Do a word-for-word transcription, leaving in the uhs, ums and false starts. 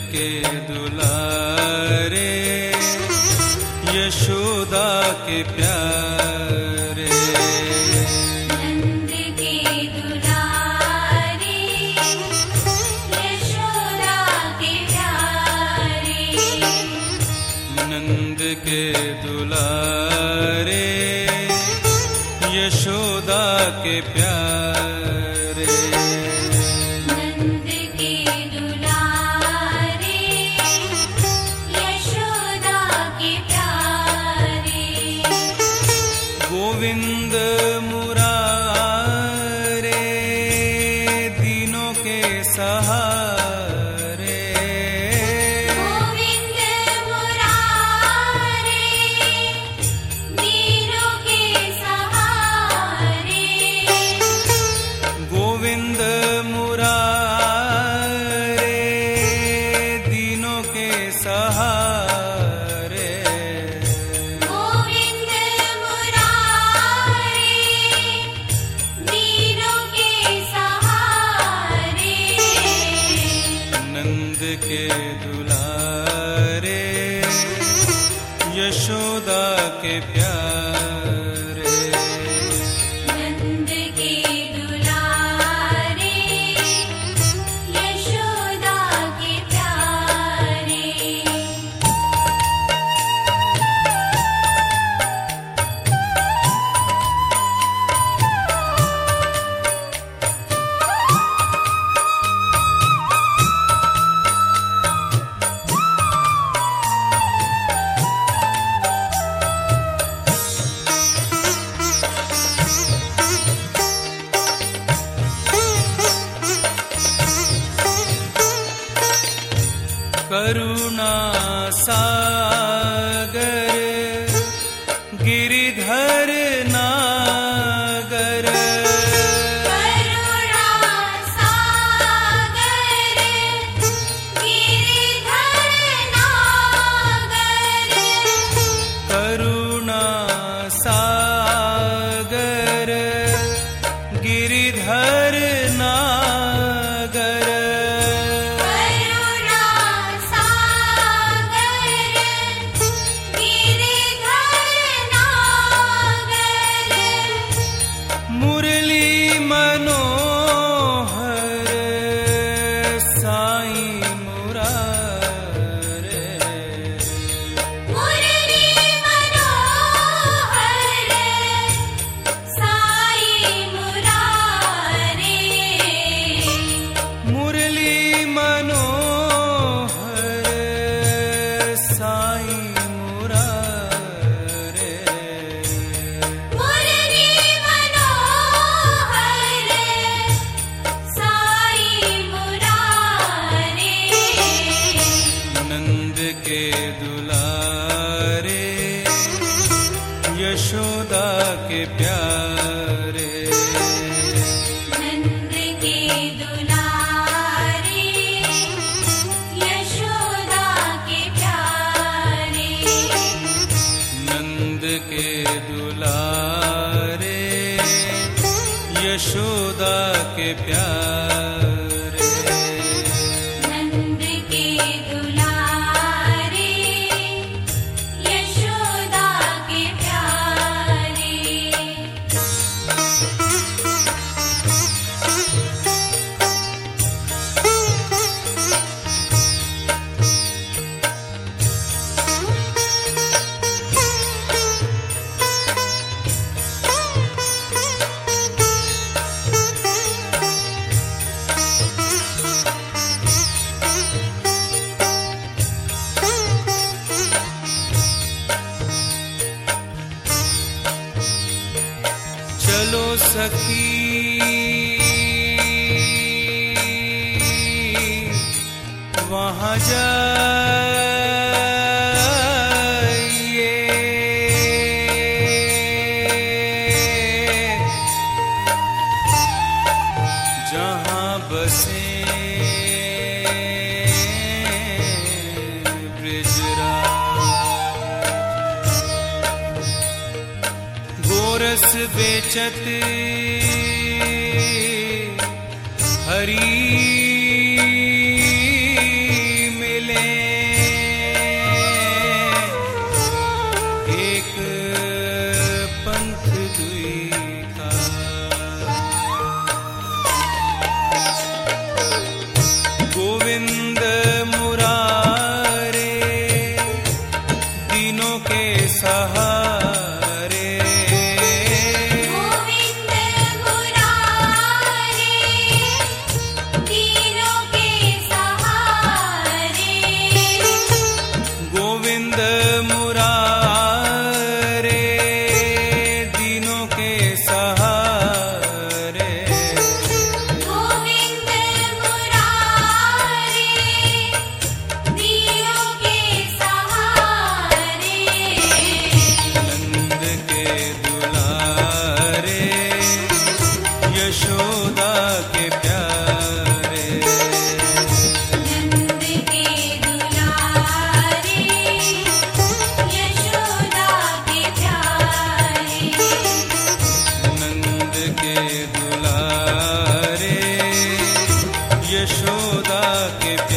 के दुलारे यशोदा के प्यारे। नंद के दुलारे यशोदा के प्यारे। नंद के दुलारे यशोदा के प्यारे। नंद के दुलारे यशोदा के प्यारे। गोविंद मुरारे दीनों के सहारे। गोविंद मुरारे दीनों के सहारे। गोविंद मुरारे दीनों के सहारे। गोविंद मुरारे दीनों के सहारे। नंद के दुलारे यशोदा के प्यारे। नंद के दुलारे यशोदा के प्यारे। करुणा सागर गिरिधर नागर। करुणा सागर गिरिधर नागर। करुणा सागर गिरिधर नागर। करुणा सागर गिरिधर नागर। मुरली मनोहर साईं मुरारे। मुरली मनोहर साईं मुरारे। मुरली मनोहर साईं मुरारे। मुरली मनोहर साईं मुरारे। नंद के दुलारे यशोदा के प्यारे। नंद के दुलारे यशोदा के प्यारे। नंद के दुलारे यशोदा के प्यारे। नंद के दुलारे यशोदा के प्यारे। चलो सखी वहाँ जाइए। जहाँ बसे ब्रिजराज। गोरस बेचत हरी मिल यशोदा के प्यारे। नंद के दुलारे यशोदा के प्यारे। नंद के दुलारे यशोदा के प्यारे।